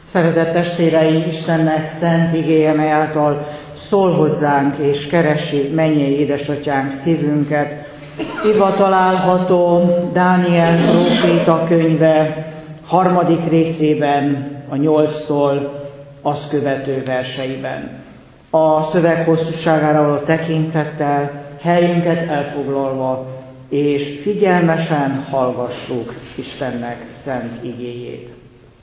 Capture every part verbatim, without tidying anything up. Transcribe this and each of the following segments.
Szeretett testvéreim, Istennek szent igéje, mely által szól hozzánk és keresi mennyei édesatyánk szívünket. Írva található Dániel próféta könyve harmadik részében, a nyolctól azt követő verseiben. A szöveg hosszúságára való tekintettel helyünket elfoglalva, és figyelmesen hallgassuk Istennek szent igéjét.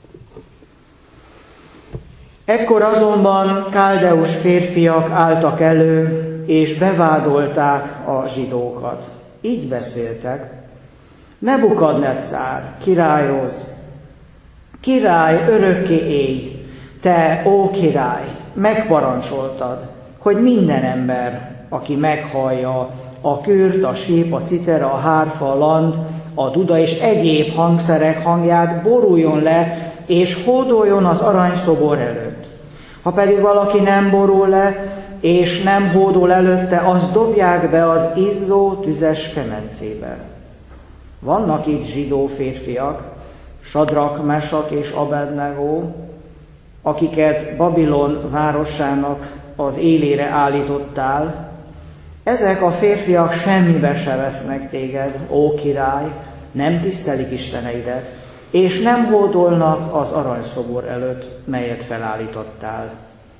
Ekkor azonban káldeus férfiak álltak elő, és bevádolták a zsidókat. Így beszéltek: Nebukadnetszár, királyhoz, király, örökké élj, te, ó király, megparancsoltad, hogy minden ember, aki meghallja a kürt, a sép, a citera, a hárfa, a land, a duda és egyéb hangszerek hangját, boruljon le és hódoljon az aranyszobor előtt. Ha pedig valaki nem borul le és nem hódol előtte, azt dobják be az izzó tüzes kemencébe. Vannak itt zsidó férfiak, Sadrak, Mesak és Abednego, akiket Babilon városának az élére állítottál. Ezek a férfiak semmibe se vesznek téged, ó király, nem tisztelik isteneidet, és nem hódolnak az aranyszobor előtt, melyet felállítottál.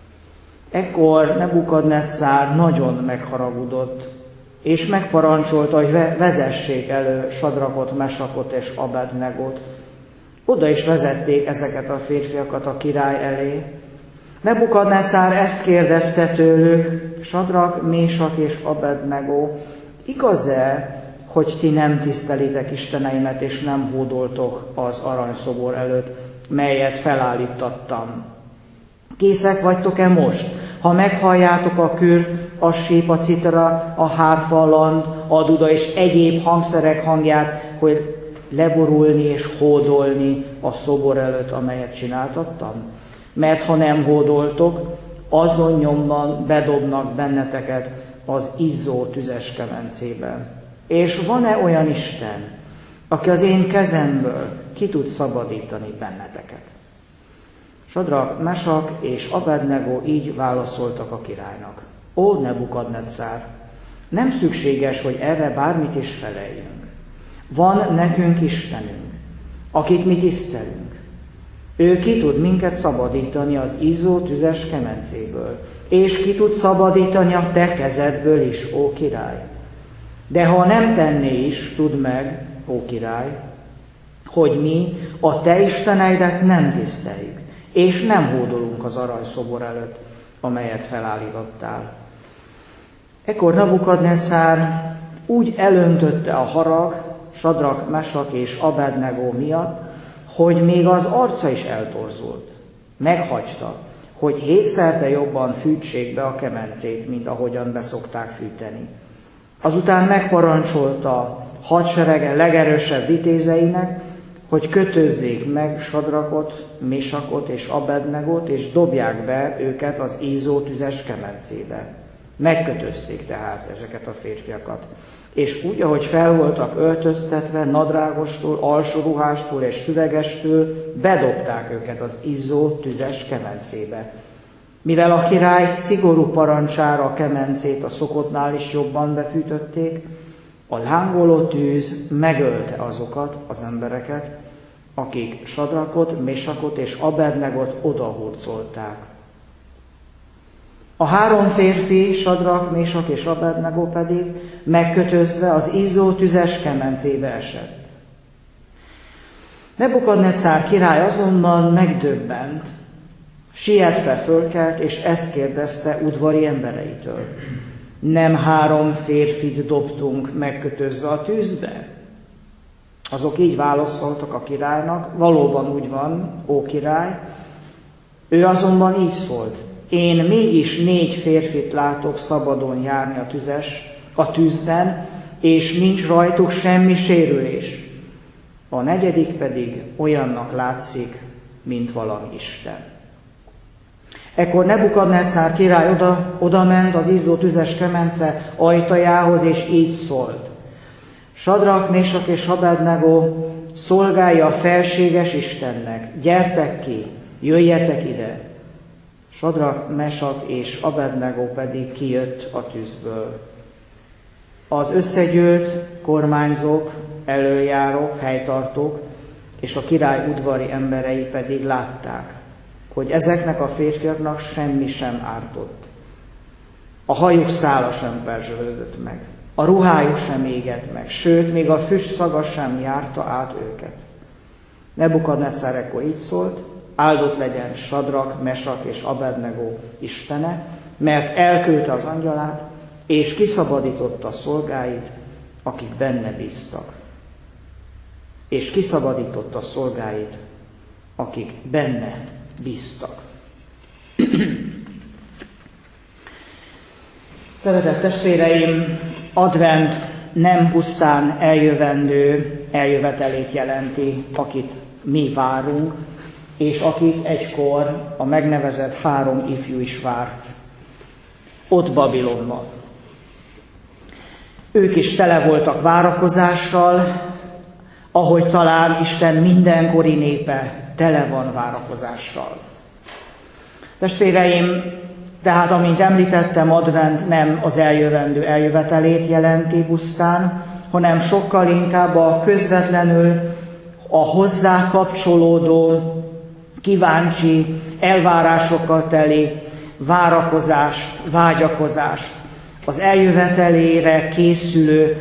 Ekkor Nebukadnetszár nagyon megharagudott, és megparancsolta, hogy vezessék elő Sadrakot, Mesakot és Abednegot. Oda is vezették ezeket a férfiakat a király elé. Nebukadnetszár ezt kérdezte tőlük: Sadrak, Mésak és Abednego, igaz-e, hogy ti nem tisztelitek isteneimet, és nem hódoltok az aranyszobor előtt, melyet felállítattam? Készek vagytok-e most, ha meghalljátok a kür, a sép, a citera, a hárfa, a land, a duda és egyéb hangszerek hangját, hogy leborulni és hódolni a szobor előtt, amelyet csináltattam? Mert ha nem hódoltok, azon nyomban bedobnak benneteket az izzó tüzes kemencébe. És van-e olyan Isten, aki az én kezemből ki tud szabadítani benneteket? Sadrak, Mesak és Abednego így válaszoltak a királynak: Ó Nebukadnetszár, nem szükséges, hogy erre bármit is feleljünk. Van nekünk Istenünk, akit mi tisztelünk. Ő ki tud minket szabadítani az izzó tüzes kemencéből, és ki tud szabadítani a te kezedből is, ó király. De ha nem tenné is, tudd meg, ó király, hogy mi a te isteneidet nem tiszteljük, és nem hódolunk az aranyszobor előtt, amelyet felállítottál. Ekkor Nebukadnetszár úgy elöntötte a harag Sadrak, Mesak és Abednego miatt, hogy még az arca is eltorzult. Meghagyta, hogy hétszerte jobban fűtsék be a kemencét, mint ahogyan beszokták fűteni. Azután megparancsolta hadserege legerősebb vitézeinek, hogy kötözzék meg Sadrakot, Mésakot és Abednegot, és dobják be őket az izzó tüzes kemencébe. Megkötözték tehát ezeket a férfiakat. És úgy, ahogy fel voltak öltöztetve, nadrágostól, alsóruhástól és süvegestől, bedobták őket az izzó tüzes kemencébe. Mivel a király szigorú parancsára a kemencét a szokottnál is jobban befűtötték, a lángoló tűz megölte azokat az embereket, akik Sadrakot, Mésakot és Abednegot odahurcolták. A három férfi, Sadrak, Mésak és Abednego pedig megkötözve az izzó tüzes kemencébe esett. Nebukadnetszár király azonban megdöbbent, sietve fölkelt, és ezt kérdezte udvari embereitől: Nem három férfit dobtunk megkötözve a tűzbe? Azok így válaszoltak a királynak: Valóban úgy van, ó király. Ő azonban így szólt: Én mégis négy férfit látok szabadon járni a tüzes, a tűzben, és nincs rajtuk semmi sérülés. A negyedik pedig olyannak látszik, mint valami Isten. Ekkor Nebukadnetszár király oda, oda ment az izzó tüzes kemence ajtajához, és így szólt: Sadrak, Mésak és Abednego, szolgálja a felséges Istennek, gyertek ki, jöjjetek ide. Sadrak, Mesak és Abednego pedig kijött a tűzből. Az összegyűlt kormányzók, elöljárók, helytartók és a király udvari emberei pedig látták, hogy ezeknek a férfiaknak semmi sem ártott. A hajuk szála sem perzsölődött meg, a ruhájuk sem égett meg, sőt, még a füst szaga sem járta át őket. Nebukadnetszár ekkor így szólt: áldott legyen Sadrak, Mesak és Abednego istene, mert elküldte az angyalát, és kiszabadította szolgáit, akik benne bíztak. És kiszabadította szolgáit, akik benne bíztak. Szeretett testvéreim, advent nem pusztán eljövendő eljövetelét jelenti, akit mi várunk, és akit egykor a megnevezett három ifjú is várt ott Babilonban. Ők is tele voltak várakozással, ahogy talán Isten mindenkori népe tele van várakozással. Testvéreim, tehát amint említettem, advent nem az eljövendő eljövetelét jelenti pusztán, hanem sokkal inkább a közvetlenül a hozzá kapcsolódó, kíváncsi, elvárásokkal teli várakozást, vágyakozást, az eljövetelére készülő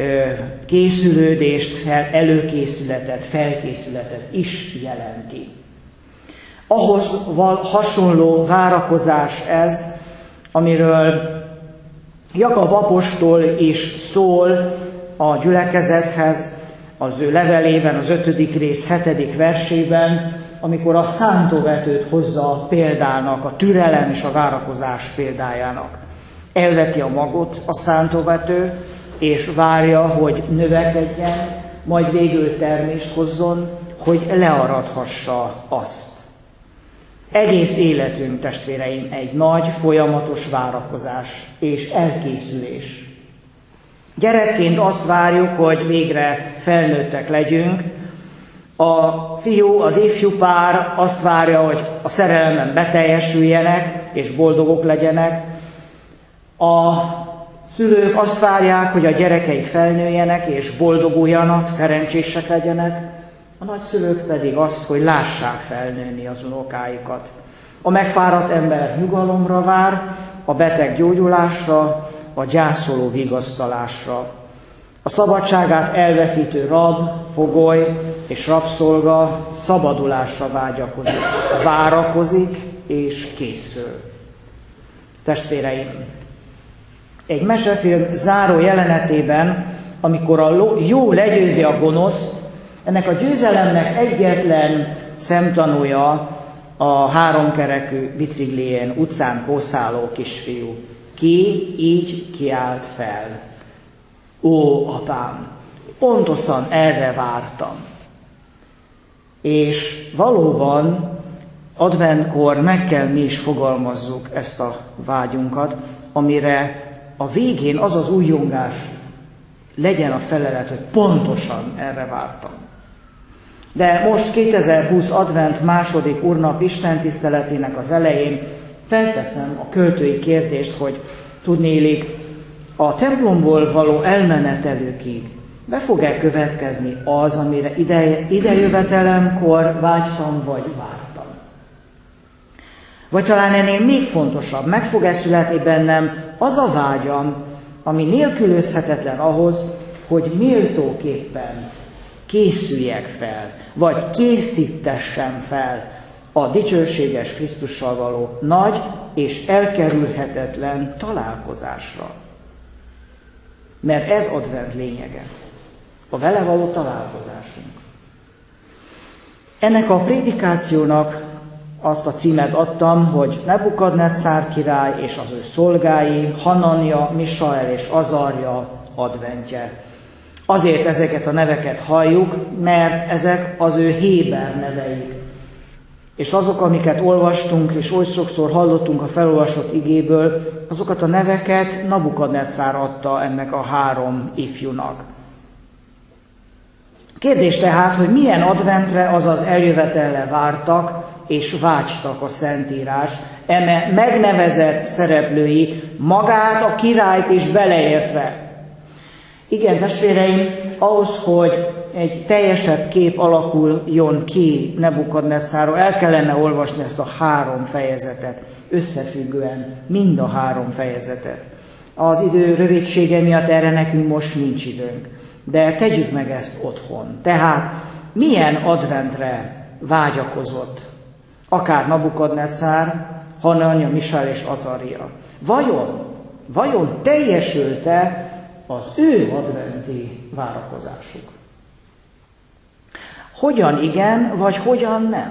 készülődést, előkészületet, felkészületet is jelenti. Ahhoz hasonló várakozás ez, amiről Jakab apostol is szól a gyülekezethez, az ő levelében, az ötödik rész hetedik versében, amikor a szántóvetőt hozza példának, a türelem és a várakozás példájának. Elveti a magot a szántóvető, és várja, hogy növekedjen, majd végül termést hozzon, hogy learadhassa azt. Egész életünk, testvéreim, egy nagy, folyamatos várakozás és elkészülés. Gyerekként azt várjuk, hogy végre felnőttek legyünk. A fiú, az ifjú pár azt várja, hogy a szerelmen beteljesüljenek és boldogok legyenek. A szülők azt várják, hogy a gyerekeik felnőjenek és boldoguljanak, szerencsések legyenek. A nagyszülők pedig azt, hogy lássák felnőni az unokáikat. A megfáradt ember nyugalomra vár, a beteg gyógyulásra, a gyászoló vigasztalásra. A szabadságát elveszítő rab, fogoly és rabszolga szabadulásra vágyakozik, várakozik és készül. Testvéreim, egy mesefilm záró jelenetében, amikor a jó legyőzi a gonosz, ennek a győzelemnek egyetlen szemtanúja a háromkerekű biciklijén utcán kószáló kisfiú. Ki így kiált fel. Ó, apám, pontosan erre vártam. És valóban adventkor meg kell mi is fogalmazzuk ezt a vágyunkat, amire a végén az az újjongás legyen a felelet, hogy pontosan erre vártam. De most kétezer-húsz advent második úrnap istentiszteletének az elején felteszem a költői kérdést, hogy tudnélik, a templomból való elmenetelőkig be fog-e következni az, amire ide, idejövetelemkor vágytam vagy vártam? Vagy talán ennél még fontosabb, meg fog-e születni bennem az a vágyam, ami nélkülözhetetlen ahhoz, hogy méltóképpen készüljek fel, vagy készítessem fel a dicsőséges Krisztussal való nagy és elkerülhetetlen találkozásra. Mert ez advent lényege, a vele való találkozásunk. Ennek a prédikációnak azt a címet adtam, hogy Nebukadnetszár király és az ő szolgái, Hananja, Misael és Azarja adventje. Azért ezeket a neveket halljuk, mert ezek az ő héber neveik. És azok, amiket olvastunk, és oly sokszor hallottunk a felolvasott igéből, azokat a neveket Nabukadnetszár adta ennek a három ifjúnak. Kérdés tehát, hogy milyen adventre, azaz eljövetelle vártak és vágytak a Szentírás eme megnevezett szereplői, magát a királyt is beleértve. Igen, testvéreim, ahhoz, hogy egy teljesebb kép alakuljon ki Nebukadnetszárról, el kellene olvasni ezt a három fejezetet, összefüggően mind a három fejezetet. Az idő rövidsége miatt erre nekünk most nincs időnk, de tegyük meg ezt otthon. Tehát milyen adventre vágyakozott akár Nabukadnetszár, Hananja, Misael és Azaria? Vajon, vajon teljesült-e az ő adventi várakozásuk? Hogyan igen, vagy hogyan nem?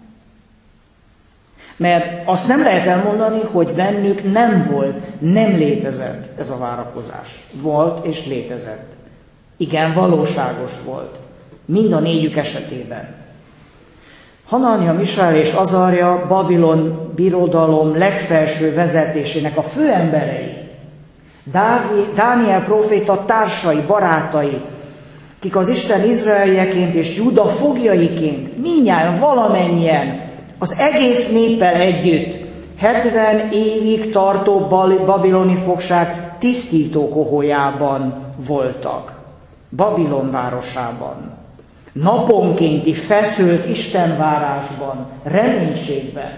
Mert azt nem lehet elmondani, hogy bennük nem volt, nem létezett ez a várakozás. Volt és létezett. Igen, valóságos volt. Mind a négyük esetében. Hananja, Misael és Azaria Babilon birodalom legfelső vezetésének a főemberei. Dániel próféta társai, barátai, kik az Isten izraeljeként és Júda foglyaiként, mindnyájan, valamennyien, az egész néppel együtt hetven évig tartó babiloni fogság tisztító kohójában voltak. Babilon városában. Naponkénti feszült istenvárásban, reménységben.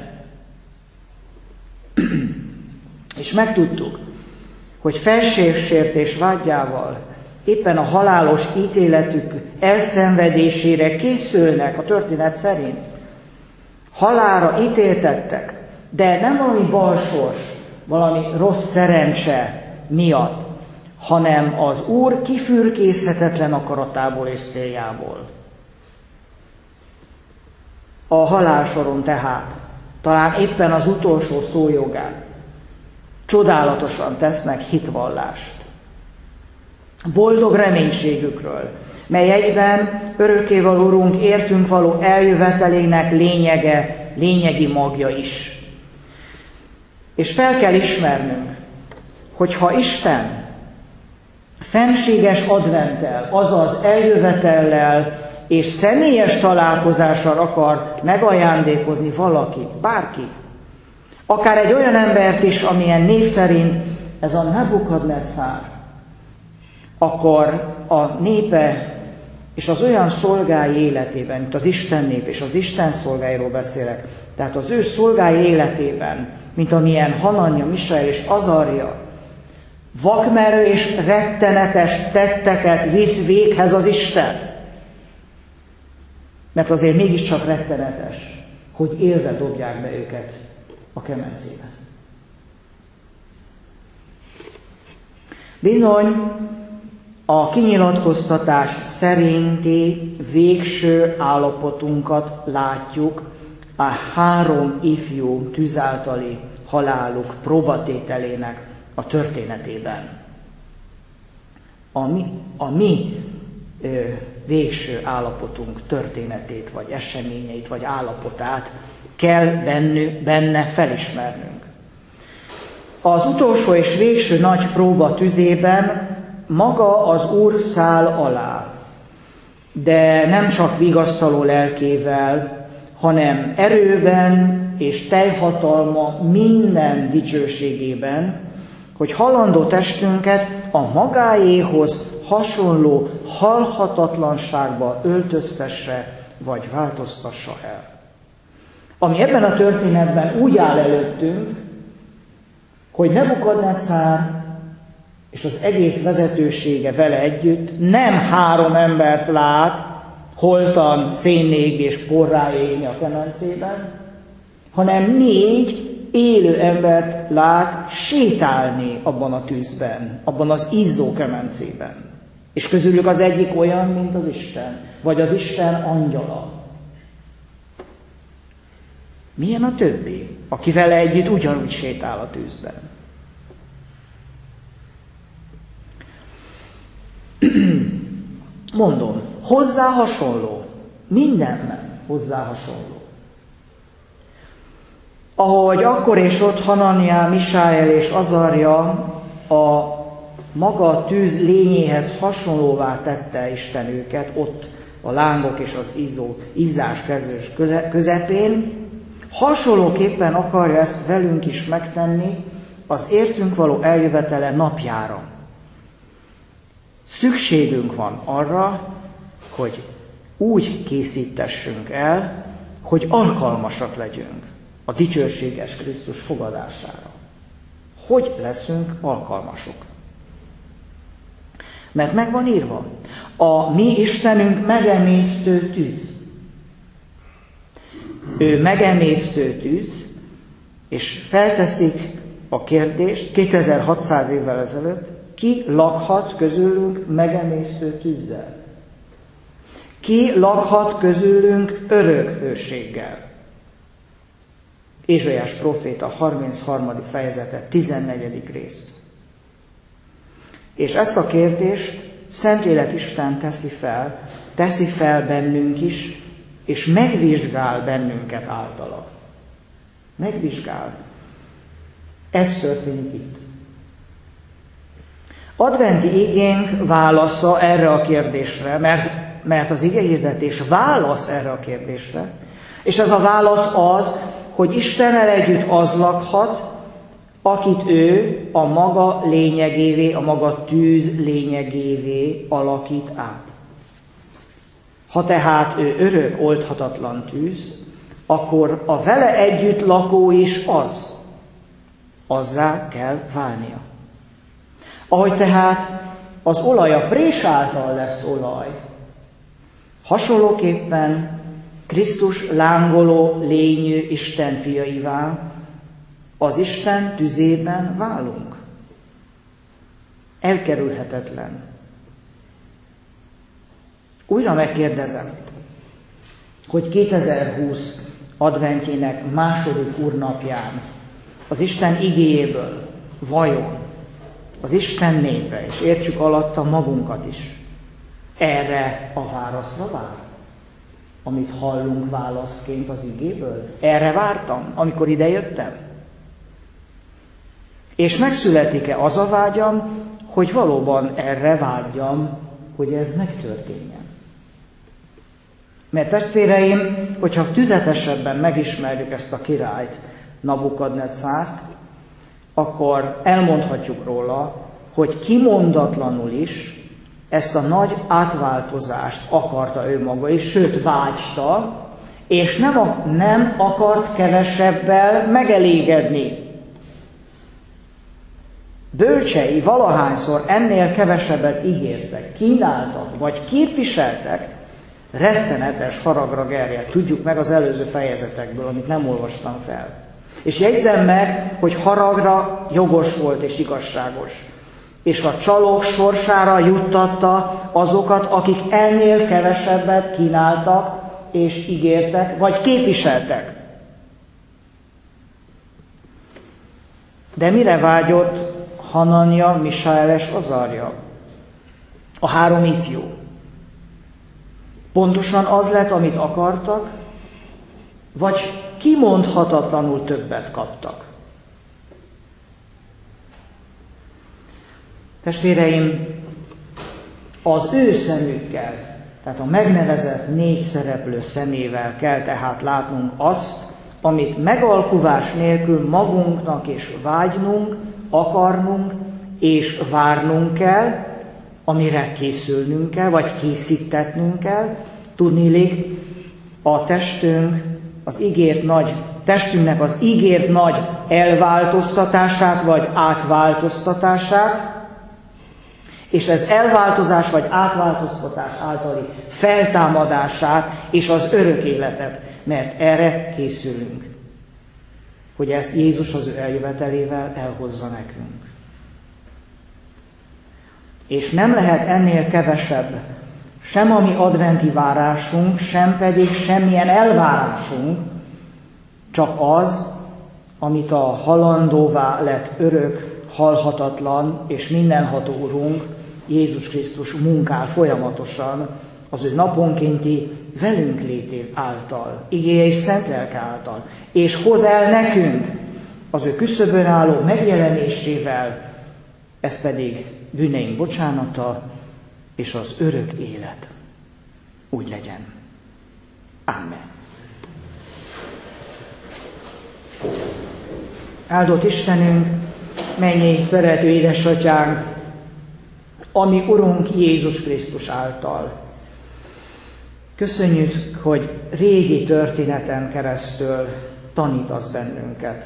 És megtudtuk, hogy felségsértés vágyával éppen a halálos ítéletük elszenvedésére készülnek a történet szerint. Halálra ítéltettek, de nem valami balsors, valami rossz szerencse miatt, hanem az Úr kifürkészhetetlen akaratából és céljából. A halálsoron tehát, talán éppen az utolsó szójogán, csodálatosan tesznek hitvallást. Boldog reménységükről, mely egyben örökkévaló Urunk értünk való eljövetelének lényege, lényegi magja is. És fel kell ismernünk, hogy ha Isten fenséges adventtel, azaz eljövetellel és személyes találkozással akar megajándékozni valakit, bárkit, akár egy olyan embert is, amilyen név szerint ez a Nebukadnetszár, akkor a népe és az olyan szolgái életében, mint az Isten nép és az Isten szolgáiról beszélek, tehát az ő szolgái életében, mint amilyen Hananja, Misael és Azaria, vakmerő és rettenetes tetteket visz véghez az Isten. Mert azért mégiscsak rettenetes, hogy élve dobják be őket a kemencébe. Bizony, a kinyilatkoztatás szerinti végső állapotunkat látjuk a három ifjú tűz általi haláluk próbatételének a történetében. A mi, a mi ö, végső állapotunk történetét, vagy eseményeit, vagy állapotát kell benne, benne felismernünk. Az utolsó és végső nagy próba tüzében maga az Úr száll alá, de nem csak vigasztaló lelkével, hanem erőben és teljhatalma minden dicsőségében, hogy halandó testünket a magáéhoz hasonló halhatatlanságba öltöztesse vagy változtassa el. Ami ebben a történetben úgy áll előttünk, hogy Nebukadnetszár és az egész vezetősége vele együtt nem három embert lát, holtan szénnék és porrá égni a kemencében, hanem négy élő embert lát sétálni abban a tűzben, abban az izzó kemencében. És közülük az egyik olyan, mint az Isten, vagy az Isten angyala. Milyen a többi, aki vele együtt ugyanúgy sétál a tűzben? Mondom, hozzá hasonló, mindenben hozzá hasonló. Ahogy akkor és ott Hananja, Misael és Azaria a maga tűz lényéhez hasonlóvá tette Isten őket, ott a lángok és az izzó, izzás kezős közepén, Hasonlóképpen akarja ezt velünk is megtenni az értünk való eljövetele napjára. Szükségünk van arra, hogy úgy készítessünk el, hogy alkalmasak legyünk a dicsőséges Krisztus fogadására. Hogy leszünk alkalmasok? Mert meg van írva, a mi Istenünk megemésztő tűz. Ő megemésztő tűz, és felteszik a kérdést kétezer-hatszáz évvel ezelőtt, ki lakhat közülünk megemésztő tűzzel? Ki lakhat közülünk örök hőséggel? Ézsaiás próféta harmincharmadik fejezete, tizennegyedik rész. És ezt a kérdést Szentlélek Isten teszi fel, teszi fel bennünk is, és megvizsgál bennünket általa. Megvizsgál. Ez történik itt. Adventi igénk válasza erre a kérdésre, mert, mert az igehirdetés válasz erre a kérdésre, és ez a válasz az, hogy Istennel együtt az lakhat, akit ő a maga lényegévé, a maga tűz lényegévé alakít át. Ha tehát ő örök, oldhatatlan tűz, akkor a vele együtt lakó is az. Azzá kell válnia. Ahogy tehát az olaj a prés által lesz olaj, hasonlóképpen Krisztus lángoló lényű Isten fiaivá az Isten tüzében válunk. Elkerülhetetlen. Újra megkérdezem, hogy kétezer-húsz adventjének második úrnapján az Isten igéjéből vajon az Isten népe, és értsük alatta magunkat is, erre a válaszra vár, amit hallunk válaszként az igéből? Erre vártam, amikor idejöttem? És megszületik-e az a vágyam, hogy valóban erre vágyjam, hogy ez megtörténjen? Mert testvéreim, hogyha tüzetesebben megismerjük ezt a királyt, Nabukadnecart, akkor elmondhatjuk róla, hogy kimondatlanul is ezt a nagy átváltozást akarta ő maga is, sőt vágyta, és nem, a, nem akart kevesebbel megelégedni. Bölcsei valahányszor ennél kevesebbet ígértek, kínáltak, vagy képviseltek, rettenetes haragra gerjedt. Tudjuk meg az előző fejezetekből, amit nem olvastam fel. És jegyzem meg, hogy haragra jogos volt és igazságos. És a csalók sorsára juttatta azokat, akik ennél kevesebbet kínáltak és ígértek, vagy képviseltek. De mire vágyott Hananja, Misael és Azarja? A három ifjú. Pontosan az lett, amit akartak, vagy kimondhatatlanul többet kaptak. Testvéreim, az ő szemükkel, tehát a megnevezett négy szereplő szemével kell tehát látnunk azt, amit megalkuvás nélkül magunknak is vágynunk, akarnunk és várnunk kell, amire készülnünk kell, vagy készítetnünk kell. Tudniillik, a testünk, az ígért nagy, testünknek az ígért nagy elváltoztatását, vagy átváltoztatását, és ez elváltozás vagy átváltoztatás általi feltámadását és az örök életet, mert erre készülünk, hogy ezt Jézus az ő eljövetelével elhozza nekünk. És nem lehet ennél kevesebb, sem a mi adventi várásunk, sem pedig semmilyen elvárásunk, csak az, amit a halandóvá lett örök, halhatatlan és mindenható Urunk, Jézus Krisztus munkál folyamatosan az ő naponkénti velünk lété által, igéje és szent lelke által, és hoz el nekünk az ő küszöbön álló megjelenésével, ez pedig bűneink bocsánata és az örök élet. Úgy legyen. Amen. Áldott Istenünk, mennyi szerető édesatyánk, ami Urunk Jézus Krisztus által. Köszönjük, hogy régi történeten keresztül tanítasz bennünket,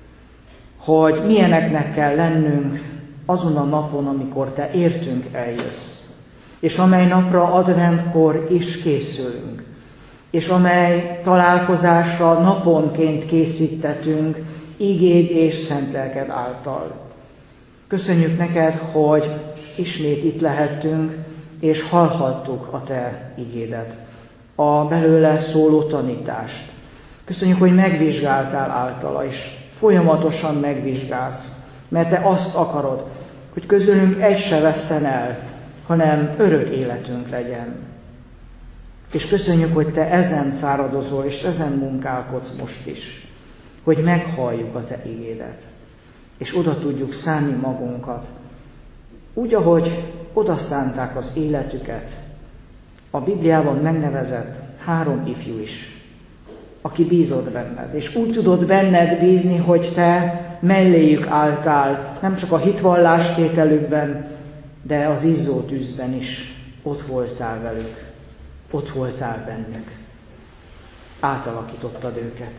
hogy milyeneknek kell lennünk azon a napon, amikor Te értünk eljössz, és amely napra adventkor is készülünk, és amely találkozásra naponként készítetünk igéd és szent lelked által. Köszönjük neked, hogy ismét itt lehettünk, és hallhattuk a Te igédet, a belőle szóló tanítást. Köszönjük, hogy megvizsgáltál általa, és folyamatosan megvizsgálsz, mert Te azt akarod, hogy közülünk egy se vesszen el, hanem örök életünk legyen. És köszönjük, hogy Te ezen fáradozol, és ezen munkálkodsz most is, hogy meghalljuk a Te igédet, és oda tudjuk szánni magunkat, úgy, ahogy oda szánták az életüket a Bibliában megnevezett három ifjú is, aki bízott benned, és úgy tudod benned bízni, hogy Te melléjük álltál, nem csak a hitvallástételükben, de az izzó tűzben is ott voltál velük, ott voltál bennük. Átalakítottad őket.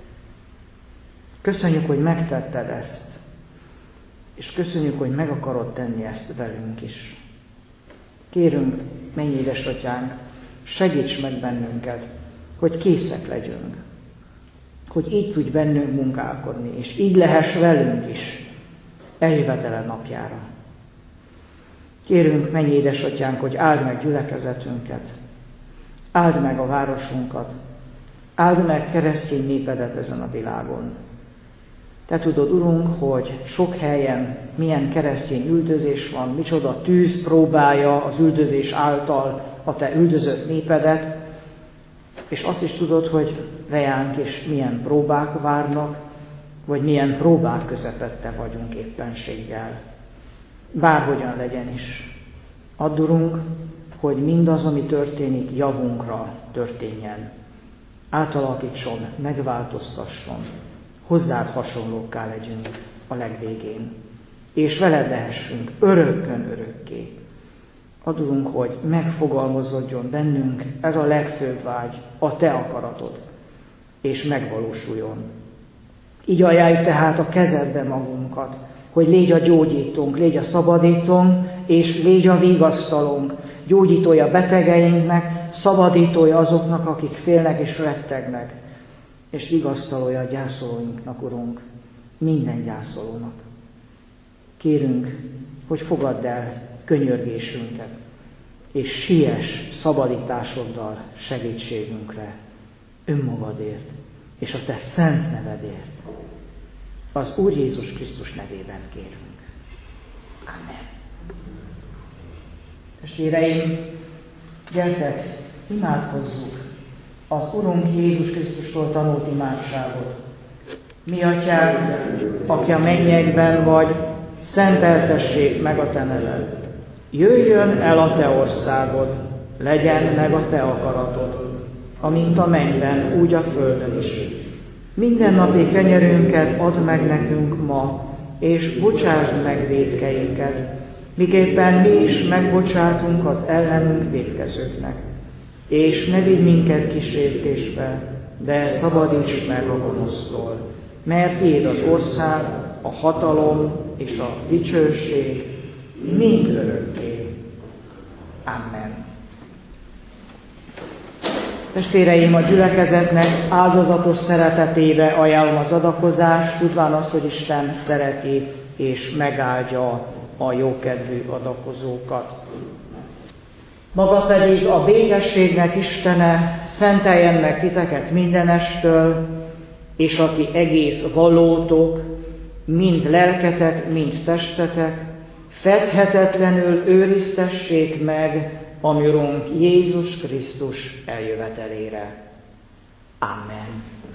Köszönjük, hogy megtetted ezt, és köszönjük, hogy meg akarod tenni ezt velünk is. Kérünk, mennyi édesatyánk, segíts meg bennünket, hogy készek legyünk, hogy így tudj bennünk munkálkodni, és így lehess velünk is eljövetele napjára. Kérünk, mennyi édesatyánk, hogy áld meg gyülekezetünket, áld meg a városunkat, áld meg keresztény népedet ezen a világon. Te tudod, Urunk, hogy sok helyen milyen keresztény üldözés van, micsoda tűz próbálja az üldözés által a Te üldözött népedet, és azt is tudod, hogy rejánk is milyen próbák várnak, vagy milyen próbák közepette vagyunk éppenséggel. Bárhogyan legyen is. Add, Urunk, hogy mindaz, ami történik, javunkra történjen. Átalakítson, megváltoztasson, hozzád hasonlókká legyünk a legvégén, és veled lehessünk örökkön örökké. Add, Urunk, hogy megfogalmazódjon bennünk ez a legfőbb vágy, a Te akaratod, és megvalósuljon. Így ajánljuk tehát a kezedbe magunkat, hogy légy a gyógyítónk, légy a szabadítónk, és légy a vigasztalónk, gyógyítója betegeinknek, szabadítója azoknak, akik félnek és rettegnek, és vigasztalója a gyászolóinknak, Urunk, minden gyászolónak. Kérünk, hogy fogadd el könyörgésünket, és siess szabadításoddal segítségünkre, önmagadért, és a Te szent nevedért. Az Úr Jézus Krisztus nevében kérünk. Amen. Testvéreim, gyertek, imádkozzuk az Urunk Jézus Krisztustól tanult imádságot. Mi Atyánk, aki a mennyekben vagy, szenteltessék meg a Te neved. Jöjjön el a Te országod, legyen meg a Te akaratod, amint a mennyben, úgy a földön is. Minden napi kenyerünket add meg nekünk ma, és bocsásd meg vétkeinket, miképpen mi is megbocsátunk az ellenünk vétkezőknek. És ne vigy minket kísértésbe, de szabadíts meg a gonosztól, mert Tiéd az ország, a hatalom és a dicsőség mind örökké. Amen. Testvéreim, a gyülekezetnek áldozatos szeretetébe ajánlom az adakozást, tudván azt, hogy Isten szereti és megáldja a jókedvű adakozókat. Maga pedig a békességnek Istene szenteljen meg titeket mindenestől, és aki egész valótok, mind lelketek, mind testetek, fedhetetlenül őriztessék meg a mi Urunk Jézus Krisztus eljövetelére. Amen.